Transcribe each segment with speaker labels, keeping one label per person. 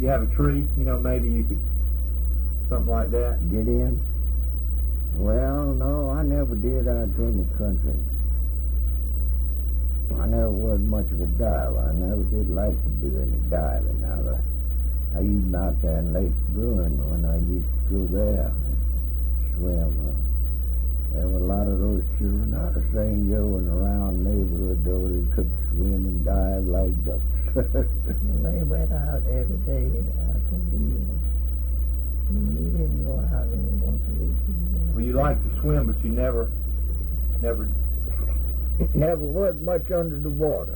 Speaker 1: you have a tree, you know, maybe you could, something like that.
Speaker 2: Get in? Well, no, I never did out in the country. I never was much of a diver. I never did like to do any diving. Now, I even out there in Lake Bruin when I used to go there and swim. There were a lot of those children out of St. Joe and around the neighborhood though that could swim and dive like ducks.
Speaker 3: They went out every day after leaving. You didn't go out once a week.
Speaker 1: Well, you like to swim, but you never.
Speaker 2: Never was much under the water.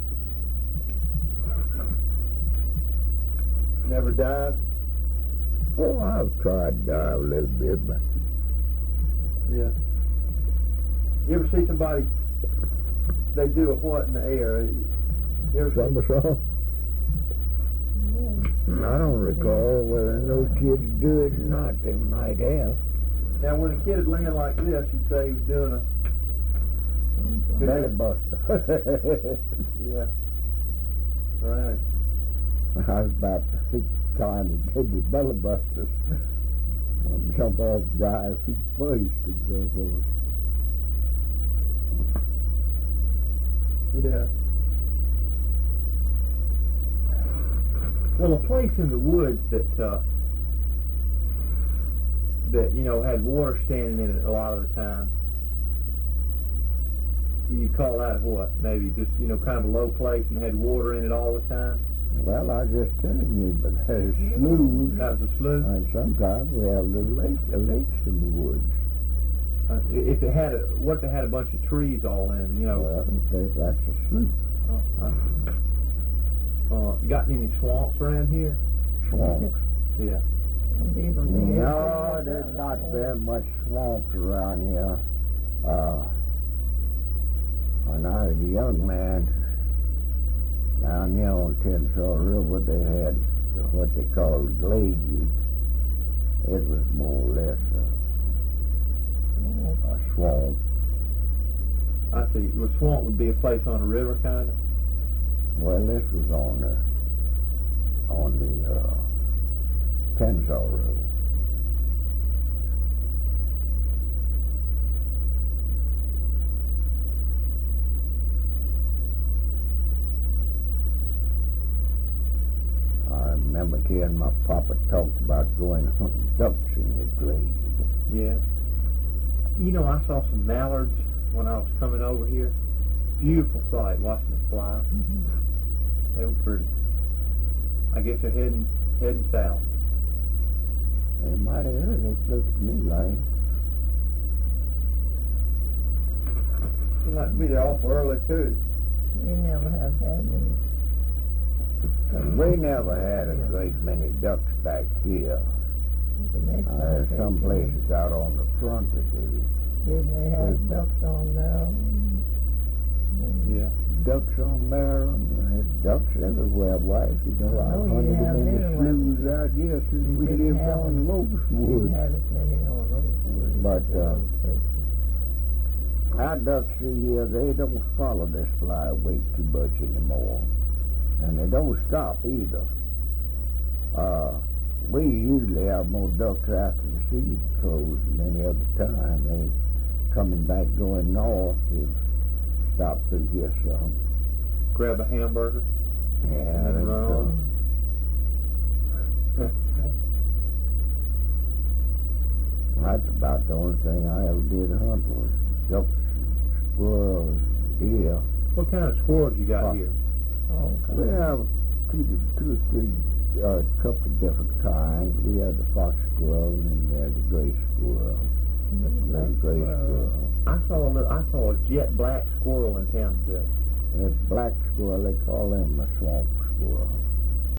Speaker 1: Never dived?
Speaker 2: Oh, I've tried to dive a little bit, but
Speaker 1: Yeah. You ever see somebody, they do a what in the air? You ever see?
Speaker 2: somersault. I don't recall whether those kids do it or not. They might have.
Speaker 1: Now, when a kid would land like this, you'd say he was doing a...
Speaker 2: Belly buster.
Speaker 1: Yeah. Right.
Speaker 2: I was about the sixth time he did the belly busters. I'd jump off guys feet first and so forth.
Speaker 1: Yeah. Well, a place in the woods that you know had water standing in it a lot of the time. You call that what? Maybe just kind of a low place and had water in it all the time.
Speaker 2: Well, I was just telling you, but there's sloughs.
Speaker 1: That was a slough.
Speaker 2: And sometimes we have little lakes in the woods.
Speaker 1: If it had what if it had a bunch of trees all in,
Speaker 2: Well, that's a slough.
Speaker 1: You got any swamps around here?
Speaker 2: Swamps.
Speaker 1: Yeah.
Speaker 2: No, there's not very much swamps around here. When I was a young man, down here on Tenshaw River, they had what they called glades. It was more or less a swamp.
Speaker 1: I see. Well, swamp would be a place on a river, kind of.
Speaker 2: Well, this was on the Tenshaw River. I remember hearing my papa talk about going hunting ducks in the glade.
Speaker 1: Yeah. I saw some mallards when I was coming over here. Beautiful sight, watching them fly. They were pretty. I guess they're heading south.
Speaker 2: They might have heard it. Looked to me like.
Speaker 1: Seemed like to be there awful early too.
Speaker 3: We never have had any.
Speaker 2: We never had a great many ducks back here. There's some places out on the front that do.
Speaker 3: Didn't they have ducks on there?
Speaker 1: Yeah.
Speaker 2: Ducks on there, there's ducks everywhere. Why, if you know, I hunted them in the sloughs out here since we lived on Locustwood.
Speaker 3: Have as many on Locustwood.
Speaker 2: But our ducks here, they don't follow this flyway too much anymore. And they don't stop either. We usually have more ducks after the season closes than any other time. They coming back going north. You stop through here some.
Speaker 1: Grab a hamburger.
Speaker 2: Yeah,
Speaker 1: And then run on.
Speaker 2: That's about the only thing I ever did hunt was ducks, squirrels, deer.
Speaker 1: What kind of squirrels you got here?
Speaker 2: We have two or three, couple of different kinds. We have the fox squirrel and we have the gray squirrel. The gray squirrel.
Speaker 1: I saw a jet black squirrel in town today.
Speaker 2: That black squirrel, they call them a swamp squirrel.